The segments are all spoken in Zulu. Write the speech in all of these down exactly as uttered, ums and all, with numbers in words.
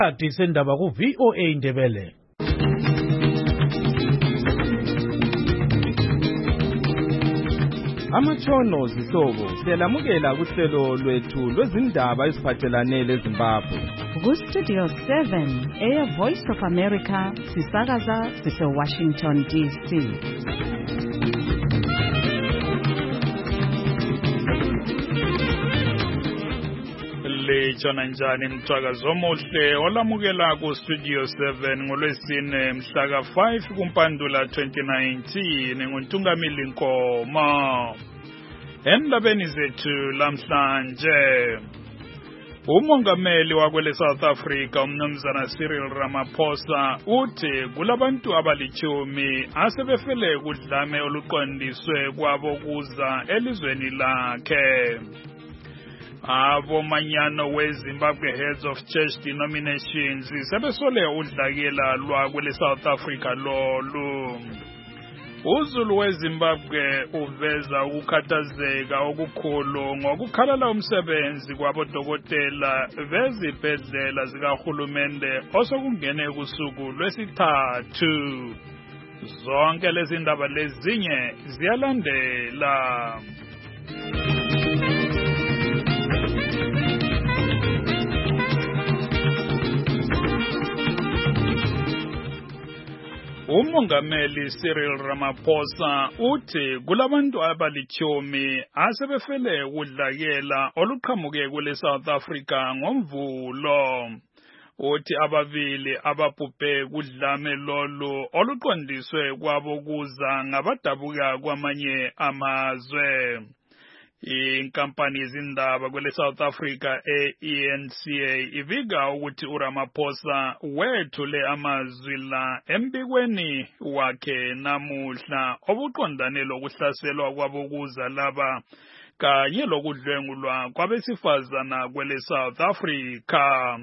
Ati sendaba ku V O A Ndebele. Amatshono zihlobo siyalamukela kuhlelo lwethu lwezindaba eziphathelane leZimbabwe. Ku Studio seven, Air Voice of America, sisakaza sise Washington D C. Lechona njani mthwakazi omuhle olamukela ku Studio seven ngolwesine mhla ka five kuMpandula twenty nineteen nguntungamili Nkoma. Endabeni zethu lamhlanje, umongameli wakwele South Africa umnumzana Cyril Ramaphosa uthi kulabantu abalichumi asebefele kudlame oluqondiswe kwabo kuza elizweni lakhe. Abomanyano weZimbabwe Heads of Church Denominations sebesole udlakela lwakwele South Africa lolu. Uzulu weZimbabwe uveza ukukhathazeka okukhulu ngokukhalala umsebenzi kwabodokotela bezibhedlela zikahulumende osokungene kusuku lwesithathu. Zonke lezi ndaba lezinye ziyalandela. Umongameli Cyril Ramaphosa uthi kulabantu abalichumi asebefele kudlakela oluqhamuke kule South Africa ngomvulo. Uthi ababili ababhubhe kudlame lolu oluqondiswe kwabo kuza ngabadabuka kwamanye amazwe. Inkampani yezindaba kwele South Africa e-E N C A ivika ukuthi uRamaphosa wethule amazwi la embikweni wakhe namuhla obuqondane lokuhlaselwa kwabokuza laba kanye lokudlwengulwa kwabesifazana kwele South Africa.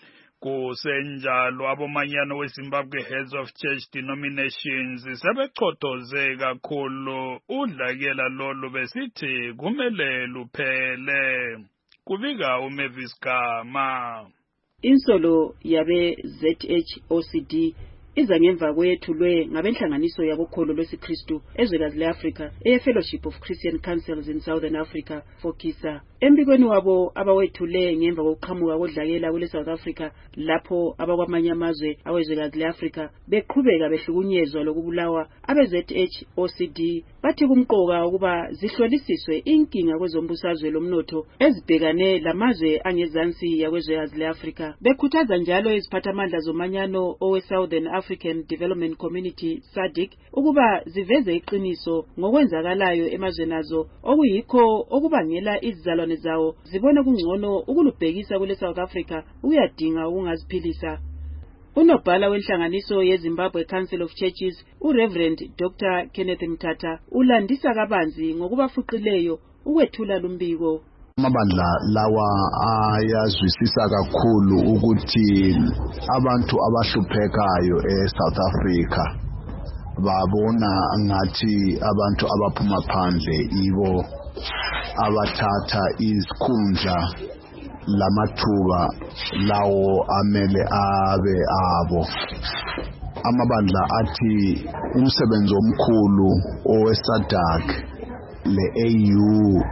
Kusenjalo abomanyano weZimbabwe Heads of Church Denominations sebechothoze kakhulu udlakela lolu besithi kumele luphele. Kuvika uMavis Gama. Insolo yabe Z H O C D iza ngemva kwethulwe ngabenhlanganiso yabokholo lwesiKristu ezwekazi leAfrica eFellowship of Christian Councils in Southern Africa FOCISA. Embikweni wabo abawethule ngemva kokuqhamuka kodlakela kule South Africa lapho abakwamanye amazwe awezwekazi leAfrica beqhubeka behlukunyezwa lokubulawa abe Z H O C D bathi kumqoka ukuba zihlolisiswe inkinga kwezombusazwe lomnotho ezibhekane lamazwe angezansi yakwezwekazi leAfrica. Bekhuthaza njalo iziphathamandla zomanyano owe Southern African Development Community S A D C ukuba ziveze iqiniso ngokwenzakalayo emazweni azo okuyikho okubangela izizalwane zawo zibone kungcono ukulubhekisa kule South Africa uyadinga ukungaziphilisa. Unobhala wenhlanganiso yeZimbabwe Council of Churches uReverend Doctor Kenneth Mthatha ulandisa kabanzi ngokubafuqileyo ukwethula lumbiko. Amabandla lawa ayazwisisa kakhulu ukuthi abantu abahluphekayo eSouth Africa babona ngathi abantu abaphuma phandle ibo abathatha izikhundla lamathuba lawo amele abe abo. Amabandla athi umsebenzi omkhulu oweSADC le-A U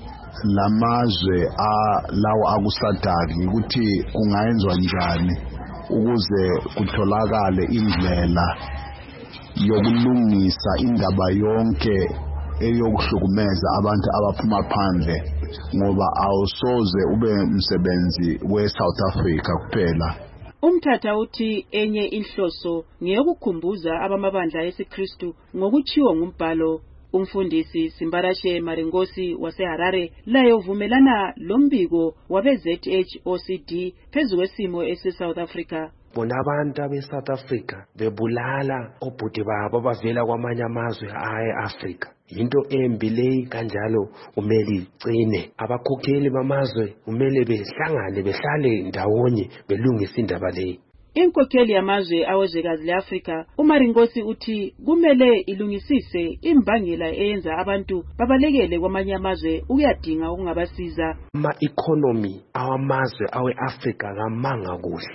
lamazwe a lawo akusadaki ukuthi kungayenzwa njani ukuze kutholakale indlela yokulungisa indaba yonke eyokuhlukumeza abantu abaphuma phandle ngoba awusoze ube umsebenzi weSouth Africa kuphela. Umthatha uthi enye inhloso ngeyokukhumbuza abamabandla esiKristu ngokuchiwa ngumbhalo. Umfundisi Simbarashe Maringosi waseHarare laye uvumelana lombiko wabe Z H O C D phezu kwesimo ese-South Africa. Bona abantu abe-South Africa bebulala obhuti babo abavela kwamanye amazwe aye-Africa. Yinto embi leyi kanjalo umele igcine. Abakhokheli bamazwe umele behlangane behlale ndawonye belungisa indaba leyi. Inkokheli yamazwe awezwekazi leAfrica uMaringosi uthi kumele ilungisise imbangela eyenza abantu babalekele kwamanye amazwe ukuyadinga ukungabasiza. Ama economy awamazwe aweAfrica ngamanga kuhle.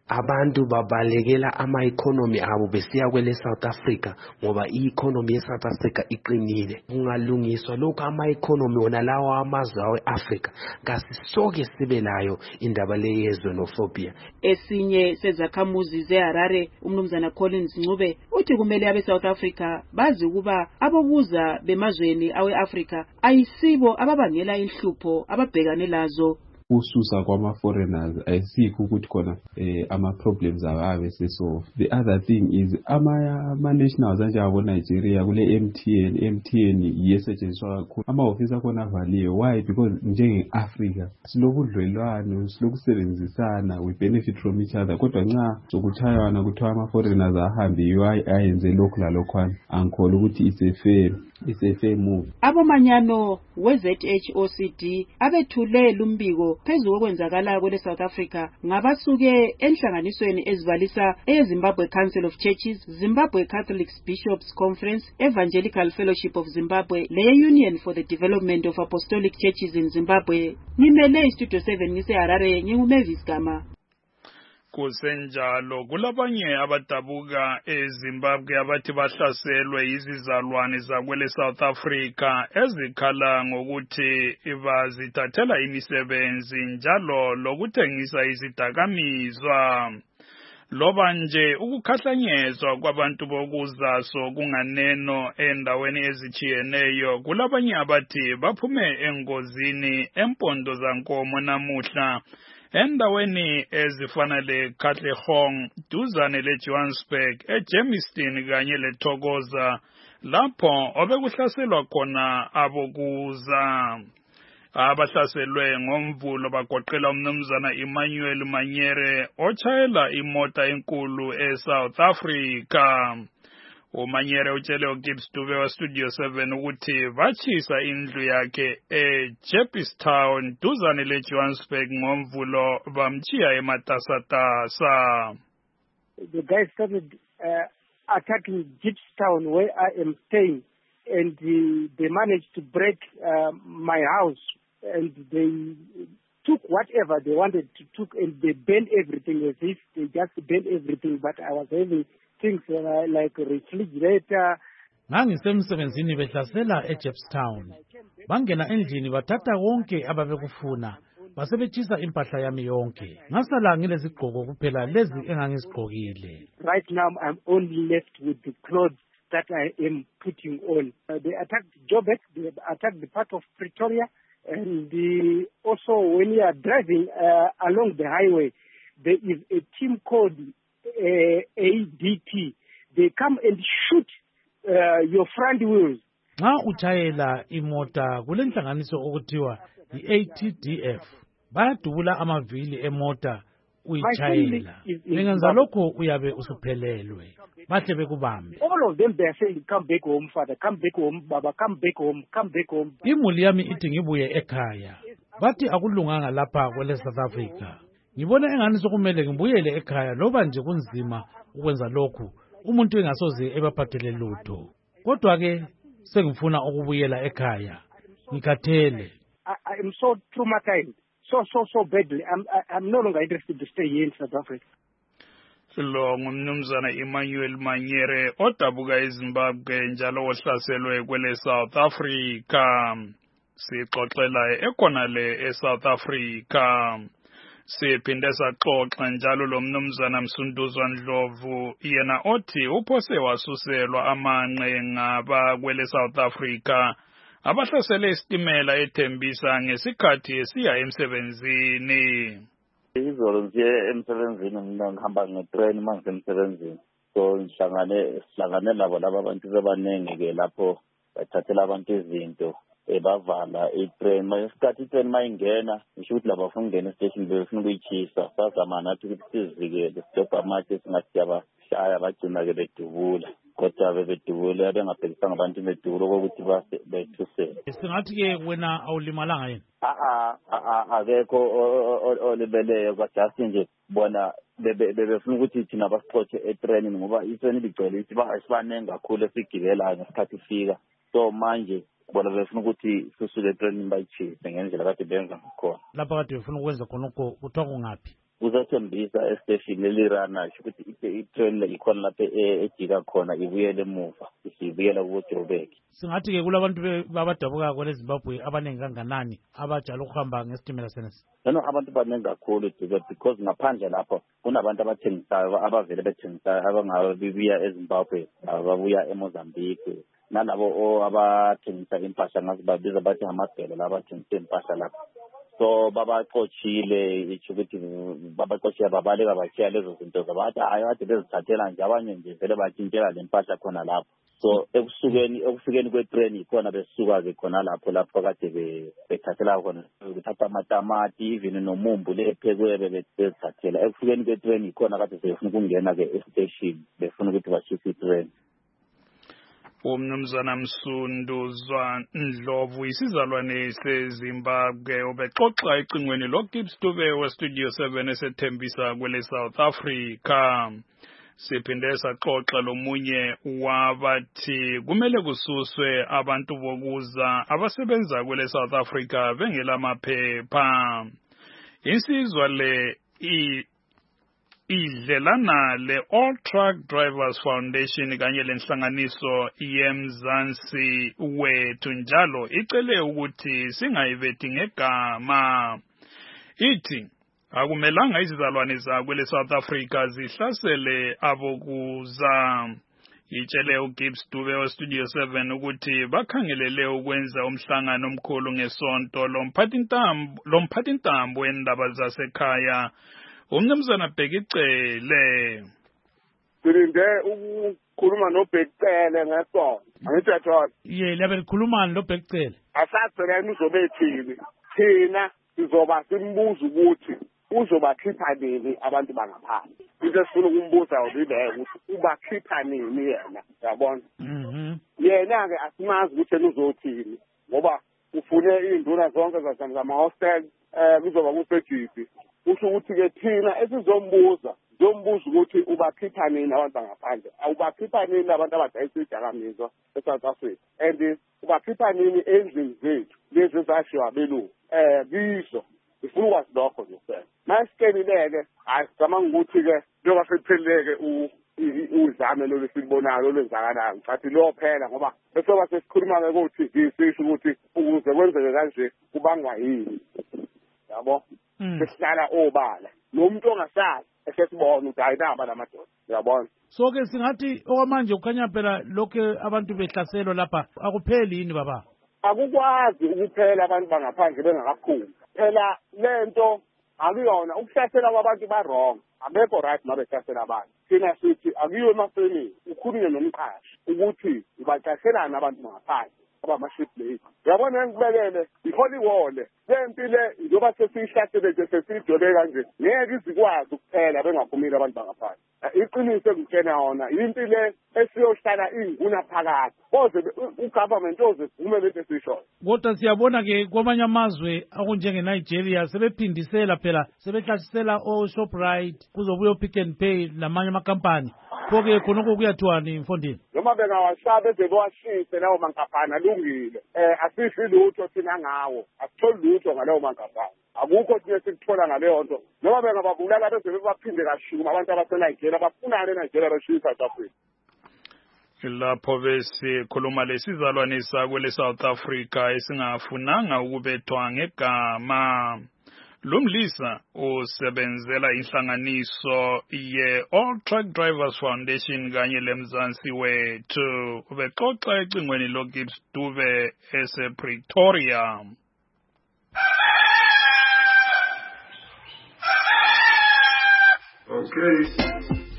abantu babalekela ama-economy abo besiya kwele South Africa ngoba i-economy ye-South Africa iqinile. Kungalungiswa lokhu ama-economy wona lawa amazwe awe-Africa ngasisoke sibe layo indaba le yezonofobia. Esinye sezakhamuzi zeHarare umnumzana Collins Ncube uthi kumele abe South Africa bazi ukuba abobuza bemazweni awe-Africa ayisibo ababangela inhlupho ababhekane lazo. Ususa kwama-foreigners ayisikho ukuthi khona eh, ama-problems ababe sesolve. The other thing is ama-nationals anjengabo Nigeria kule M T N, M T N yesetshenziswa kakhulu. Ama-office akhona avaliwe. Why? Because njenge-Africa silobudlelwano, silokusebenzisana, we benefit from each other. Kodwa nxa sokuchayana kuthiwa ama-foreigners ahambe ayenze lokhu lalokhwana, angikholwa ukuthi it's a fair it's a fair move. Abomanyano we-Z H O C D abethule lumbiko phezu kokwenzakala kwele South Africa ngabasuke enhlanganisweni ezibalisa eZimbabwe Council of Churches, Zimbabwe Catholic Bishops Conference, Evangelical Fellowship of Zimbabwe, le Union for the Development of Apostolic Churches in Zimbabwe. Ngimele iStudio seven ngiseHarare, nginguMavis Gama. Kusenjalo kulabanye abadabuka eZimbabwe abathi bahlaselwe izizalwane zakwele South Africa ezikhala ngokuthi bazithathela imisebenzi njalo lokuthengisa izidakamizwa. Loba nje ukukhahlanyezwa kwabantu bokuzaso kunganeno endaweni ezichiyeneyo, kulabanye abathi baphume engozini empondo zankomo namuhla endaweni ezifana le Katlehong duzane le Johannesburg, eJermiston kanye le Thokoza lapho obekuhlaselwa khona abokuza. Abahlaselwe ngomvulo bagoqela umnumzana Emmanuel Manyere ochayela imota enkulu eSouth Africa. uManyere utshele uGibbs Dube wa Studio seven ukuthi bachisa indlu yakhe eJeppstown duzane le Johannesburg ngomvulo bamchiya ematasatasa. The guys started uh, attacking Gippstown where I am staying, and uh, they managed to break uh, my house, and they took whatever they wanted to took, and they burned everything as if they just burned everything. But I was having things uh, like a refrigerator. Ngangisemsebenzini behlasela eJeppstown. Bangena endlini bathatha konke ababekufuna. Basebetshisa impahla yami yonke. Ngasala ngilezigqoko kuphela lezi engangizigqokile. Right now I'm only left with the clothes that I am putting on. Uh, they attacked Joburg, they attacked the part of Pretoria, and the, also when you are driving uh, along the highway, there is a team called uh, A D T. They come and shoot uh, your front wheels. Nxa uchayela imota kulenhlanganiso okuthiwa i-A T D F. Bayadubula amavili emota uyichayela. Ngenza lokho uyabe usuphelelwe. Bahle bekubambe. All of them they are saying come back home father, come back home baba, come back home, come back home. Imuli yami ithi ngibuye ekhaya. Bathi akulunganga lapha kwele South Africa. Ngibona engani sokumele ngibuyele ekhaya loba nje kunzima ukwenza lokhu. Umuntu engasoze ebaphathele lutho. Kodwa ke sengifuna ukubuyela ekhaya. Ngikhathele. I, I am so traumatized. So, so, so badly. I'm, I, I'm no longer interested to stay here in South Africa. Lo ngumnumzana Emmanuel Manyere odabuka eZimbabwe njalo ohlaselwe kwele South Africa. Sixoxela ekhonale eSouth Africa. Siphinde saxoxa njalo lo mnumzana Msunduzwa Ndlovu yena othi uphose wasuselwa amanqe ngaba kwele South Africa. Abahlasele isitimela eThembisa ngesikhathi esiya emsebenzini. Izolo nje emsebenzini mina ngihamba ngetrain mangisemsebenzini. So ngihlangane sihlangane labo laba abantu bebaningi ke lapho bathathela abantu izinto ebavala itrain. Mayesikhathi itrain mayingena ngisho ukuthi laba bafuna ukungena estation befuna ukuyichisa. Sazama nathi ukuthi sizivikele stop amathi singathi yabashaya bagcina ke bedubula. Kodwa bebedubula bengabhekisanga abantu bedubula ukuthi base bethusele. Singathi ke wena awulimalanga yini? A a akekho olibeleyo kwajasi nje bona bebefuna ukuthi thina basixoxe etrainini ngoba itrain ligcwele ithi basibanenge kakhulu esigibela ngesikhathi fika. So manje bona befuna ukuthi sisuke etrainini bayichise ngendlela kade benza ngakhona. Lapha kade befuna ukwenza khona ukho kuthiwa kungaphi? uzathembisa estation elirana ukuthi itrain le ikhona lapha ejika khona ibuyele emuva isibuyela kuJoburg. Singathi ke kulabantu babadabuka kwele Zimbabwe abaningi kanganani abajala ukuhamba ngesitimela senesi? Nano abantu baningi kakhulu because ngaphandle lapho kunabantu abathengisayo abavele bethengisayo abangabibuya eZimbabwe ababuya eMozambique nalabo abathengisa impahla ngazibabiza bathi amabhelo labathengisa impahla lapho. So babaxoshile ithi ukuthi babaxoshile babaleka bachiya lezo zinto zabathi hayi ade bezithathela nje abanye nje vele batshintshela le mpahla khona lapho. So ekusukeni ekufikeni kwetrain ikhona besuka ke khona lapho lapho kade bethathela khona bethatha amatamati even nomumbu lephekwe bezithathela ekufikeni kwetrain ikhona kade sefuna ukungena ke station befuna ukuthi bashise itrain. Umnumzana Msunduzwa Ndlovu isizalwane seZimbabwe ubexoxa ecingweni lo Gibbs Dube we Studio seven esethembisa kwele South Africa. Siphinde saxoxa lomunye wabathi kumele kususwe abantu bokuza abasebenza kwele South Africa bengela maphepha. Insizwa le i idlelana le All Truck Drivers Foundation kanye lenhlanganiso yemzansi wethu njalo icele ukuthi singayivethi ngegama. Ithi akumelanga izizalwane zakwele South Africa zihlasele abokuza. Itshele uGibbs Dube we Studio seven ukuthi bakhangelele ukwenza umhlangano omkhulu ngesonto lomphathintambo lomphathintambo wendaba zasekhaya umnumzana Bhekicele. Silinde ukukhuluma noBhekicele ngesonto. Angithi yathola. Ye labe likhuluma noBhekicele. Asagcina uzobe ethini. Thina sizoba simbuza ukuthi uzobakhipha nini abantu bangaphandle. Into esifuna ukumbuza ulileyo ukuthi ubakhipha nini yena, yabona? Mhm. Yena ke asimazi ukuthi uzothini ngoba ufune induna zonke zama hostel eh kuzoba kusejipi. Usho ukuthi ke thina esizombuza zombuza ukuthi ubakhipha nini abantu bangaphandle awubakhipha nini abantu abadayisa idakamizwa eSouth Africa and ubakhipha nini endlini zethu lezi zashiwa abelungu eh bizo ifuna ukwazi lokho nje masikelileke asicabanga ukuthi ke njengoba sekupheleleke uzame lo lesibonayo lwenzakalayo ngicathi lo phela ngoba bese basesikhuluma ke ku T V sisho ukuthi ukuze kwenzeke kanje kubangwa yini yabo besihlala obala nomuntu ongasazi esesibona ukuthi ayinaba lamadoda uyabona. So ke singathi okwamanje ukhanya phela lokho abantu behlaselwa lapha akupheli yini baba? Akukwazi ukuphela abantu bangaphandle bengakaphumi phela lento akuyona ukuhlasela kwabantu ba wrong abekho right mabehlasela abantu. Thina sithi akuyiwe emafemini ukhulume nomqashi ukuthi ubaqashelana abantu bangaphandle abamaship late. Uyabona ngibekele iholi wole lempile njoba sesihlasele nje sesijole kanje ngeke izikwazi ukuphela bengaphumile abantu bangaphandle. Iqiniso engitshena yona impilo esiyohlala inguna phakathi boze ugovernment ozevume lento esisho. Kodwa siyabona ke kwamanye amazwe akunjenge Nigeria sebephindisela phela sebehlasela o Shoprite kuzobuya Pick n Pay namanye amakampani. Konke khonoko kuyathiwani Mfondini? Noma bengawashaba bezewashise lawo mankampani alungile. Eh asifi lutho thina ngawo. Asitholi lutho ngalawo mankampani. Akukho thina sikuthola ngaleyo nto. Noma bengababulala beze baphinde kashuma abantu abaseNigeria bafunana eNigeria bashisa South Africa. Lapho besikhuluma lesizalwane sakwele South Africa esingafunanga ukubethwa ngegama. Lumlisa usebenzela inhlanganiso ye All Truck Drivers Foundation kanye lemzansi wethu ubexoxa ecingweni lo Gibbs Dube ese Pretoria. Okay.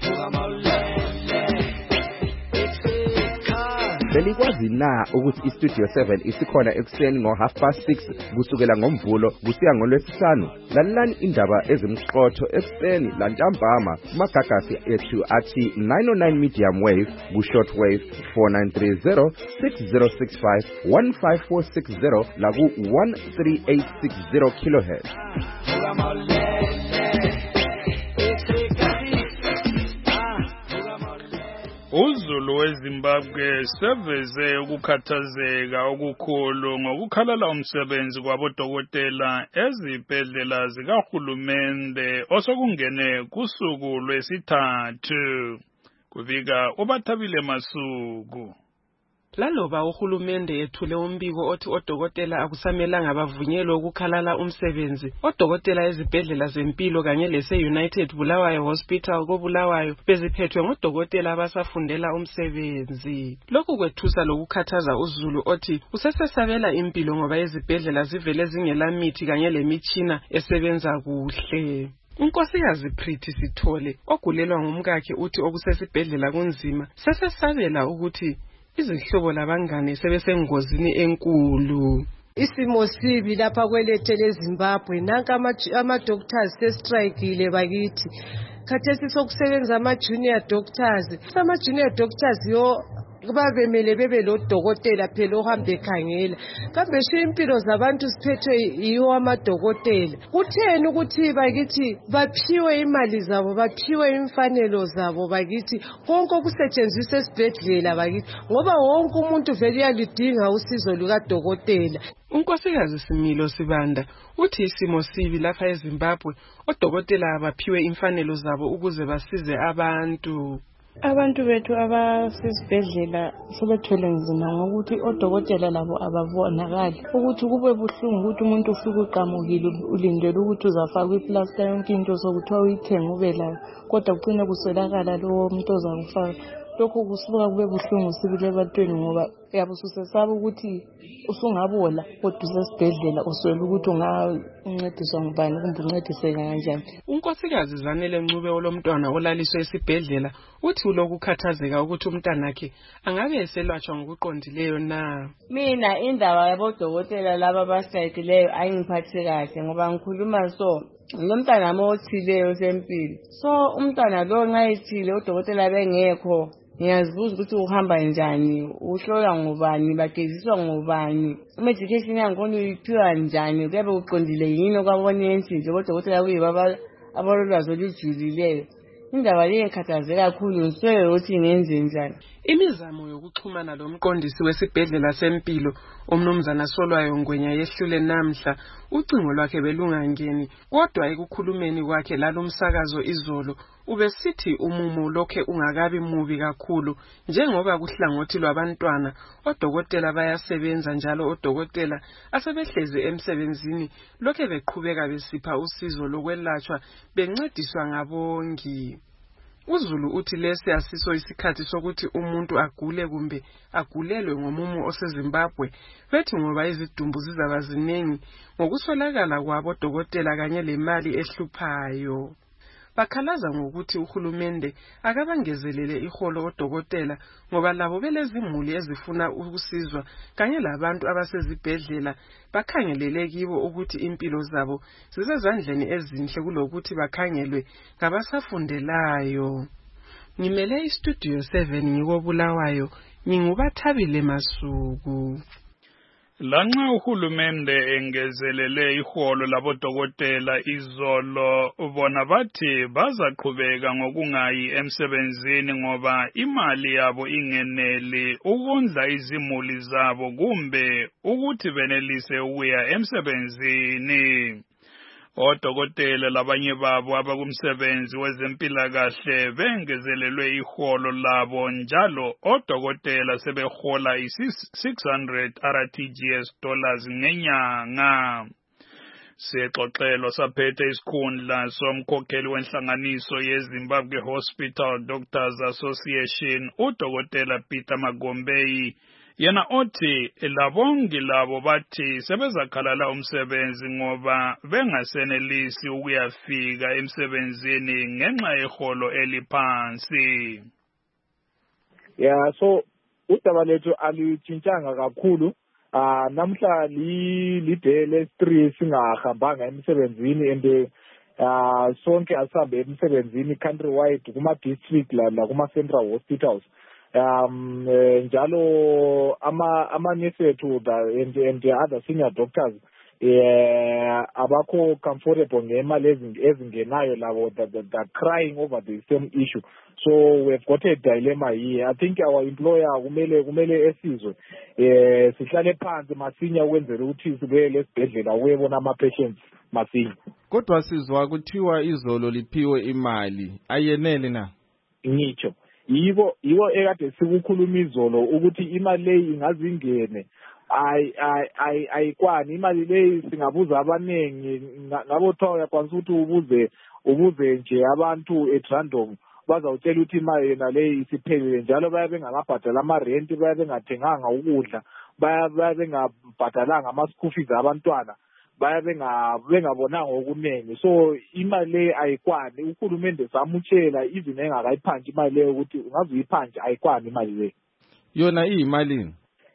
Belikwazi na ukuthi iStudio seven isikhona ekuseni ngo half past six kusukela ngomvulo kusiya ngolwesihlanu. Lalelani indaba ezimqotho ekuseni lantambama kumagagasi ethu athi nine oh nine medium wave ku short wave four nine three zero six zero six five one five four six zero la ku one three eight six zero kilohertz. uZulu weZimbabwe seveze ukukhathazeka okukhulu ngokukhalala umsebenzi kwabodokotela ezibhedlela zikahulumende osokungene kusuku lwesithathu. Kuvika uBathabile Masuku. Laloba uhulumende ethule umbiko othi odokotela akusamelanga bavunyelwe ukukhalala umsebenzi, odokotela ezibhedlela zempilo kanye lese-United Bulawayo Hospital koBulawayo beziphethwe ngodokotela abasafundela umsebenzi. Lokhu kwethusa lokukhathaza uZulu othi usesesabela impilo ngoba izibhedlela zivele zingela mithi kanye lemitshina esebenza kuhle. Unkosikazi Prithi Sithole ogulelwa ngumkakhe uthi okusesibhedlela kunzima sesesabela ukuthi izihlobo labangane sebesengozini enkulu. Isimo sibi lapha kwelethele eZimbabwe, nanka ama doctors sestrikeile bakithi. Khathesi sokusebenza ama junior doctors. Ama junior doctors yo babemele bebe lo dokotela phela ohambe ekhangela. Kambe sho impilo zabantu siphethwe yiwo amadokotela. Kutheni ukuthi bakithi baphiwe imali zabo, baphiwe imfanelo zabo bakithi, konke okusetshenziswa esibhedlela bakithi, ngoba wonke umuntu vele uyalidinga usizo luka dokotela. Unkosikazi Similo Sibanda uthi isimo sibi lapha eZimbabwe, odokotela abaphiwe imfanelo zabo ukuze basize abantu. Abantu bethu abasesibhedlela sebethwele nzima ngokuthi odokotela labo ababonakali, ukuthi kube buhlungu ukuthi umuntu ufike uqamukile ulindele ukuthi uzafaka iplaster yonke into sokuthiwa uyithenga ube layo, kodwa kucine kuswelakala lowo muntu ozakufaka. Lokho kusuka kube buhlungu sibile ebantwini ngoba yabe ususesaba ukuthi usungabola kodwa usesibhedlela uswele ukuthi ungancediswa ngubani kumbe uncediseka kanjani. Unkosikazi Zanele Ncube olomntwana olaliswe esibhedlela uthi ulokukhathazeka ukuthi umntanakhe angabe eselatshwa ngokuqondileyo na. Mina indaba yabodokotela laba abasayikileyo ayingiphathise kahle ngoba ngikhuluma so ngomntana mothileyo sempilo. So umntana lo nxa ethile odokotela bengekho, ngiyazibuza ukuthi uhamba njani, uhlola ngubani, bageziswa ngubani, medication yakhona uyiphiwa njani, kuyabe kuqondile yini okwabonensi nje odokotela kuyibaba abalolwazi olujulileyo. Indaba le ikhathazeka kakhulu, ngiswele ukuthi ngenze njani. Imizamo yokuxhumana lomqondisi wesibhedlela sempilo umnumzana Solwayo Ngwenya yehlule namhla, ucingo lwakhe belungangeni, kodwa ekukhulumeni kwakhe lalomsakazo izolo ubesithi umumo lokhe ungakabi mubi kakhulu njengoba kuhlangothi lwabantwana odokotela bayasebenza, njalo odokotela asebehleze emsebenzini lokhe beqhubeka besipha usizo lokwelatshwa bencediswa ngabongi. uZulu uthi lesi asiso isikhathi sokuthi umuntu agule kumbe agulelwe ngomumo oseZimbabwe, bethi ngoba izidumbu zizaba ziningi ngokuswelakala kwabo dokotela kanye lemali ehluphayo. Bakhalaza ngokuthi uhulumende akabangezelele iholo odokotela ngoba labo belezimuli ezifuna ukusizwa kanye labantu abasezibhedlela bakhangelele kibo ukuthi impilo zabo zisezandleni ezinhle kulokuthi bakhangelwe ngabasafundelayo. Ngimele istudio seven ngikoBulawayo, nginguBathabile Masuku. Lanxa uhulumende engezelele iholo labodokotela izolo, bona bathi bazaqhubeka ngokungayi emsebenzini ngoba imali yabo ingeneli ukondla izimuli zabo kumbe ukuthi benelise ukuya emsebenzini. Odokotela labanye babo abakumsebenzi wezempilakahle bengezelelwe iholo labo, njalo odokotela sebehola i-six hundred R T G S dollars ngenyanga. Sexoxelo saphethe isikhundla somkhokheli wenhlanganiso yeZimbabwe Hospital Doctors Association udokotela Peter Magombeyi, yena othi labongi labo bathi sebezakhalala umsebenzi ngoba bengasenelisi ukuyafika emsebenzini ngenxa yeholo eliphansi. Yeah, so udaba lethu alitshintshanga kakhulu. Ah namhla li liday lesi-three singahambanga emsebenzini and ah sonke asabe emsebenzini countrywide kuma district la kuma central hospitals. Um njalo ama ama nurse ethu and and the other senior doctors eh abakho comfortable ngemali ezingenayo labo that are crying over the same issue. So we've got a dilemma here. I think our employer kumele kumele esizwe eh sihlale phansi masinya ukwenzela ukuthi sibuyele esibhedlela uyebona ama patients masinya. Kodwa sizwa kuthiwa izolo liphiwe imali ayenele na? Ngitsho yibo yibo ekade sikukhuluma izolo ukuthi imali leyi ingazingene ay ay ayikwani imali leyi singabuza abanengi ngabo thawa yakwanisa ukuthi ubuze ubuze nje abantu at random bazawutshela ukuthi imali yena leyi isiphelile njalo bayabe bengabhadala ama rent bayabe bengathenganga ukudla bayabe bengabhadalanga ama school fees abantwana bayabe bengabonanga okunengi. So imali leyi ayikwani uhulumende samutshela even engakayiphanje imali leyo ukuthi ungazuyiphanje ayikwani imali leyo. Yona iyimalini?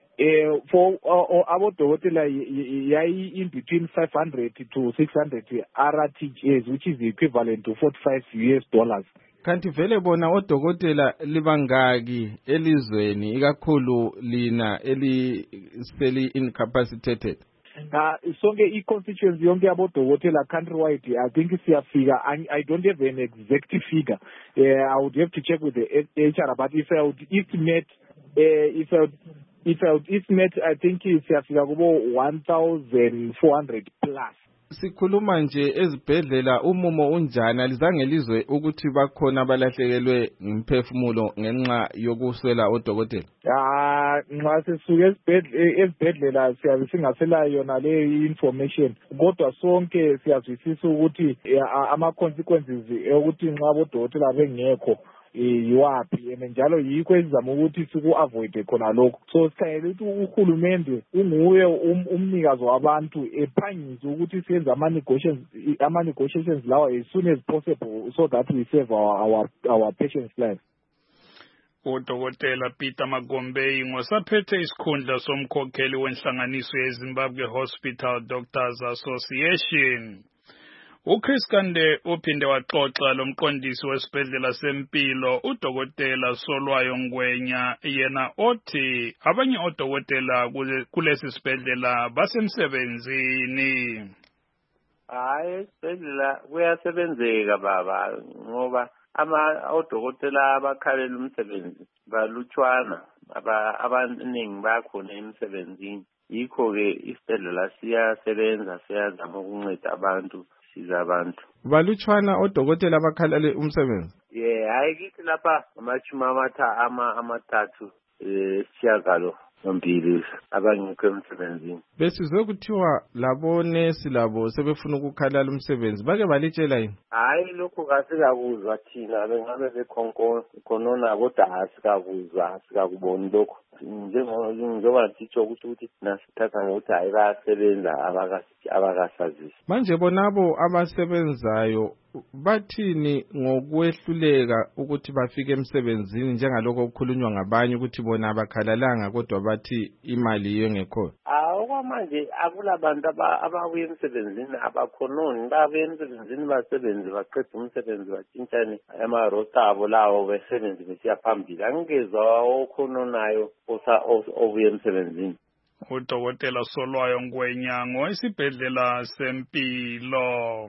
Eh for uh, abodokotela yayi in between five hundred to six hundred R T Gs, which is the equivalent to forty-five U S dollars. Kanti vele bona odokotela libangaki elizweni ikakhulu lina eliseli incapacitated? Na sonke i-constituency yonke yabodokotela countrywide I think siyafika. I, I don't have an exact figure. Uh, I would have to check with the H R, but if I would estimate uh, if I would If I would estimate, I think siyafika kubo one thousand four hundred plus. Sikhuluma nje ezibhedlela umumo unjani alizange lizwe ukuthi bakhona abalahlekelwe ngimphefumulo ngenxa yokuswela odokotela? Ah, nxa sisuke ezibhedlela siyabe singasela yona le information kodwa sonke siyazwisisa ukuthi ama consequences ukuthi nxa bodokotela bengekho yiwapi and njalo yikho esizama ukuthi siku avoid khona lokho. So sikhayela ukuthi uhulumende unguye umnikazi wabantu ephangise ukuthi siyenze ama negotiations ama negotiations lawa as soon as possible so that we save our our, our patients lives. Udokotela Peter Magombe ngosaphethe isikhundla somkhokheli wenhlanganiso yeZimbabwe Hospital Doctors Association. uChris Kande uphinde waxoxa lomqondisi wesibhedlela sempilo udokotela Solwayo Ngwenya yena othi abanye odokotela kulesi sibhedlela basemsebenzini. Hayi isibhedlela kuyasebenzeka baba ngoba ama odokotela abakhalela umsebenzi balutshwana abaningi bakhona emsebenzini yikho ke isibhedlela siyasebenza siyazama ukunceda abantu abantu. Balutshwana odokotela abakhalale umsebenzi? Yeah, hayi kithi lapha amachuma amatha ama amathathu eh siyagalo ngombili abangekho emsebenzini. Besizwe kuthiwa labo nesi labo sebefuna ukukhalala umsebenzi bake balitshela yini? Hayi lokho kasikakuzwa thina bengabe bekhonko khonona kodwa asikakuzwa asikakuboni lokho. Njengoba sitsho ukuthi ukuthi nasithatha ngokuthi hayi bayasebenza abakasazisi. Manje bonabo abasebenzayo bathini ngokwehluleka ukuthi bafike emsebenzini njengalokho okukhulunywa ngabanye ukuthi bona abakhalalanga kodwa bathi imali yengekho? Awu kwamanje akulabantu ababuye emsebenzini abakhononi babuye emsebenzini basebenze baqeda umsebenzi batshintshane ama-rota abo lawo besebenzi besiya phambili angezwa okhononayo obuye emsebenzini. Udokotela Solwayo Ngwenya ngowesibhedlela sempilo.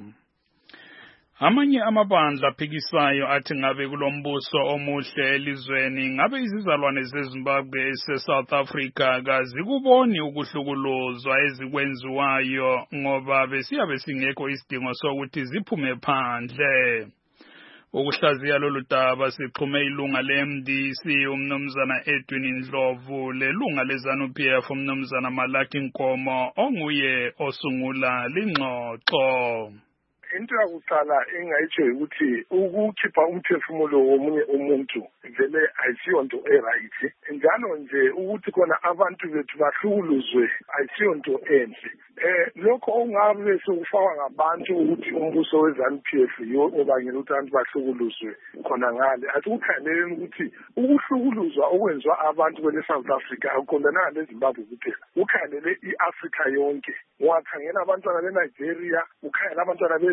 Amanye amabandla aphikisayo athi ngabe kulombuso omuhle elizweni ngabe izizalwane zeZimbabwe ese-South Africa kazikuboni ukuhlukuluzwa ezikwenziwayo ngoba besiyabe singekho isidingo sokuthi ziphume phandle. Ukuhlaziya lolu daba sixhume ilunga le-M D C umnumzana Edwin Ndlovu lelunga le-ZANU-P F umnumzana Malaki Nkomo onguye osungula lingxoxo. Into yakuqala engayitsho ukuthi ukukhipha umphefumulo womunye umuntu vele ayisiyonto eright njalo nje ukuthi khona abantu bethu bahlukuluzwe ayisiyonto enhle. Eh lokho ongabe sokufakwa ngabantu ukuthi umbuso we-ZANU-P F yobangela ukuthi abantu bahlukuluzwe khona ngale athi ukukhangeleni ukuthi ukuhlukuluzwa okwenziwa abantu kwele South Africa akuqondana neZimbabwe kuphela ukhangelele i-Africa yonke. Wakhangela abantwana beNigeria ukhangela abantwana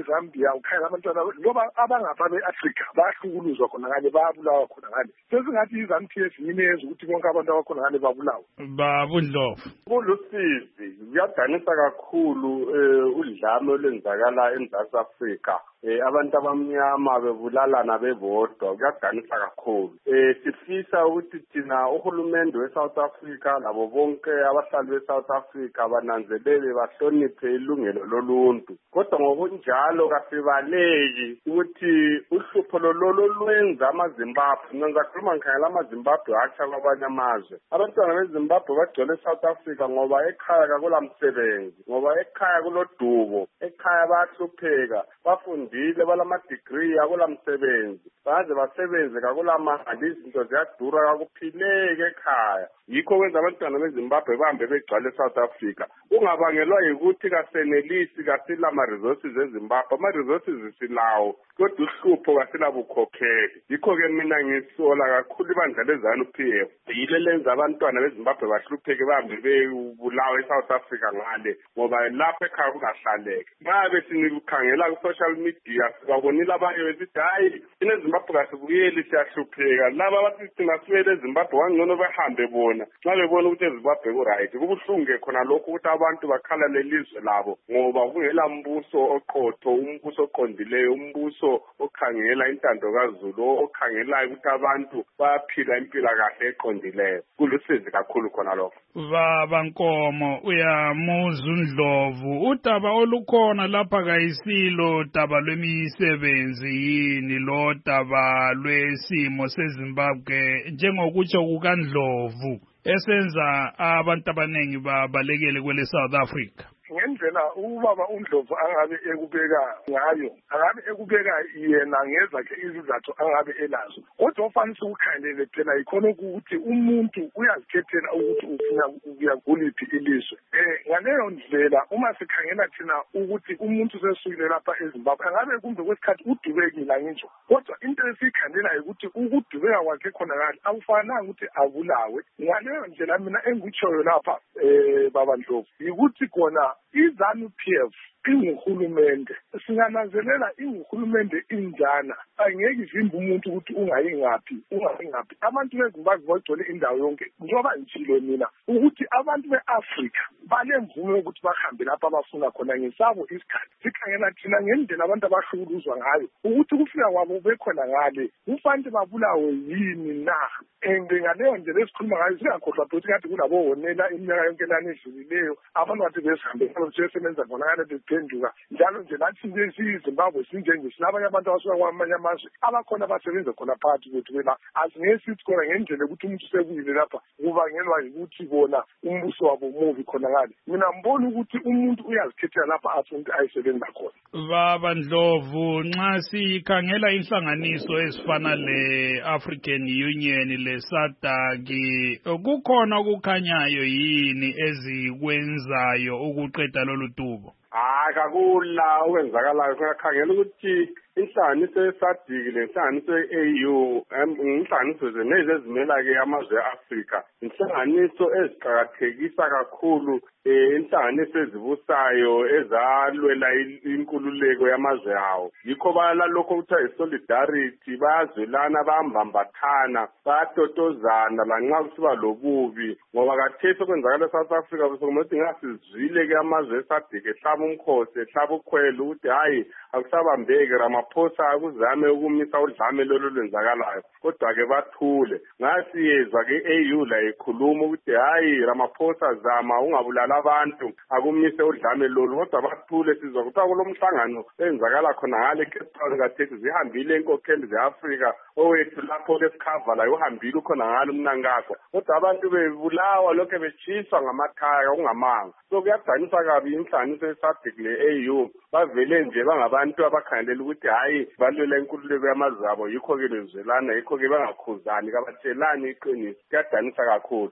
eZambia ukhangela abantwana ngoba abangapha beAfrica bahlukuluzwa khona ngale bayabulawa khona ngale sesingathi iZANU P F yini yenza ukuthi bonke abantu abakhona ngale babulawa babundlovu kulusizi kuyadanisa kakhulu udlame olwenzakala eMzantsi Afrika abantu abamnyama bebulalana bebodwa kuyadanisa kakhulu sifisa ukuthi thina uhulumende weSouth Africa labo bonke abahlali beSouth Africa bananzelele bahloniphe ilungelo loluntu kodwa ngokunjalo kasibaleki ukuthi uhlupho lolo lwenza amaZimbabwe ngenza khuluma ngikhangela amaZimbabwe atsha kwabanye amazwe abantwana beZimbabwe bagcwele eSouth Africa ngoba ekhaya kakulamsebenzi ngoba ekhaya kulodubo ekhaya bayahlupheka bafundile balama-degree akulamsebenzi baze basebenze kakulamali izinto ziyadura kakuphileke ekhaya yikho kwenza abantwana beZimbabwe bahambe begcwale eSouth Africa kungabangelwa yikuthi kasenelisi kasila ama-resources eZimbabwe ama-resources silawo kodwa uhlupho kasilabukhokheli yikho-ke mina ngisola kakhulu ibandla leZANU P F yile lenza abantwana beZimbabwe bahlupheke bahambe bebulawa eSouth Africa ngale ngoba lapha ekhaya kungahlaleke babe sinikhangela ku-social media sibabonile abanye besithi hayi thina eZimbabwe kasibuyeli siyahlupheka laba abathi thina sibuyele eZimbabwe kangcono behambe bona nxa bebona ukuthi eZimbabwe ku-right kubuhlungu khona lokhu ukuthi abantu bakhala lelizwe labo ngoba kungela mbuso oqotho umbuso oqondileyo umbuso okhangela intando kaZulu okhangelayo ukuthi abantu bayaphila impilakahle eqondileyo kulusizi kakhulu khona lokho baba Nkomo uyamuza uNdlovu udaba olukhona lapha kayisilo daba lwemisebenzi yini lo daba lwesimo seZimbabwe njengokutsho kukaNdlovu esenza abantu abanengi babalekele kwele South Africa ngendlela ubaba uNdlovu angabe ekubeka ngayo angabe ekubeka yena ngezakhe izizathu angabe elazo kodwa ofanele ukukhangelele phela ikhona ukuthi umuntu uyazikhethela ukuthi ufuna ukuya kuliphi ilizwe eh ngaleyo ndlela uma sikhangela thina ukuthi umuntu sesukile lapha eZimbabwe angabe kumbe kwesikhathi udubekile ngisho kodwa into esikhandela ukuthi ukudubeka kwakhe khona ngale awufanele ukuthi abulawe ngaleyo ndlela mina engikutshoyo lapha eh baba Ndlovu ukuthi khona iZANU P F inguhulumende singananzelela inguhulumende injana angeke ivimbe umuntu ukuthi ungayingaphi ungayingaphi abantu beZimbabwe bagcwele indawo yonke njengoba ngitshilo mina ukuthi abantu beAfrica balemvumo ukuthi bahambe lapha abafuna khona ngesabo isikhathi sikhangela thina ngendlela abantu abahlukuluzwa ngayo ukuthi kufika kwabo bekhona ngale kufanele babulawe yini na and ngaleyo ndlela esikhuluma ngayo singakhohlwa ukuthi kade kulabo wonela iminyaka yonke lana edlulileyo abantu bathi besambe sebenza khona ngale bephenduka njalo nje nathi nje siyiZimbabwe sinjenge sinabanye abantu abasuka kwamanye amazwe abakhona basebenza khona phakathi kwethu wena asingesithi khona ngendlela ukuthi umuntu usebuyile lapha kubangelwa ukuthi bona umbuso wabo muvi khona ngale mina mbona ukuthi umuntu uyazikhethela lapha afuna ukuthi ayisebenza khona baba Ndlovu nxa sikhangela inhlanganiso ezifana le-African Union le-SADC kukhona okukhanyayo yini ezikwenzayo ukuqeda lolu dubo hayi kakula okwenzakalayo kuyakhangela ukuthi inhlanganiso ye-SADC lenhlanganiso ye-A U inhlanganiso zenezi ezimela-ke amazwe e-Afrika inhlanganiso eziqakathekisa kakhulu inhlanganiso ezibusayo ezalwela inkululeko yamazwe awo yikho balalokho kuthiwa yi-solidarity bayazwelana bayambambathana bayatotozana lanxa kusiba lobubi ngoba kathesi okwenzakala eSouth Africa besokumele ngasizwile-ke amazwe e-SADC ehlaba umkhosi ehlaba ukhwelo ukuthi hhayi akusabambeki Ramaphosa akuzame ukumisa udlame lolu lwenzakalayo kodwa-ke bathule ngasiyezwa-ke i-A U la ikhuluma ukuthi hhayi Ramaphosa zama ungabulala abantu akumise udlame lolu kodwa bathule sizwa kuthiwa kulo mhlangano enzakala khona ngale Cape Town kathesi zihambile inkokheli ze-Afrika owethu lapho lesikhavala uhambile ukhona ngalo umnankakho kodwa abantu bebulawa lokho betshiswa ngamakhaya okungamanga so kuyadanisa kabi inhlanganiso ye-SADC le-A U bavele nje bangabantu abakhangelela ukuthi hhayi balwela inkululeko yamazwe abo yikho-ke bezwelana yikho-ke bangakhuzani kabatshelani iqiniso kuyadanisa kakhulu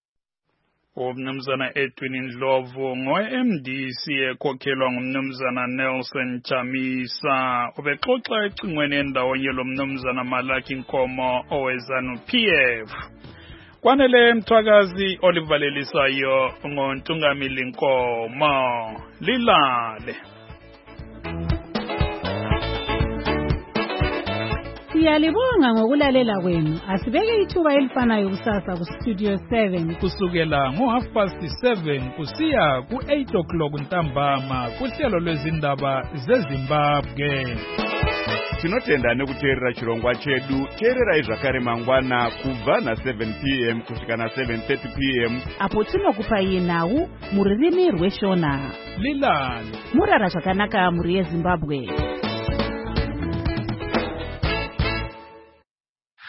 umnumzana Edwin Ndlovu ngo-M D C ekhokhelwa ngumnumzana Nelson Chamisa ubexoxa ecingweni endawonye lo mnumzana Malaki Nkomo oweZANU P F kwanele mthwakazi olivalelisayo ngoNtungamili Nkomo lilale Siyalibonga ngokulalela kwenu. Asibeke ithuba elifanayo kusasa ku Studio seven kusukela ngo half past seven kusiya ku eight o'clock ntambama kuhlelo lwezindaba zeZimbabwe. Tinotenda nekuteerera chirongwa chedu. Teererai zvakare mangwana kubva na seven p m kusvika na seven thirty p m apo tinokupai nhau mururimi rweshona. Lilani murara zvakanaka muri yeZimbabwe.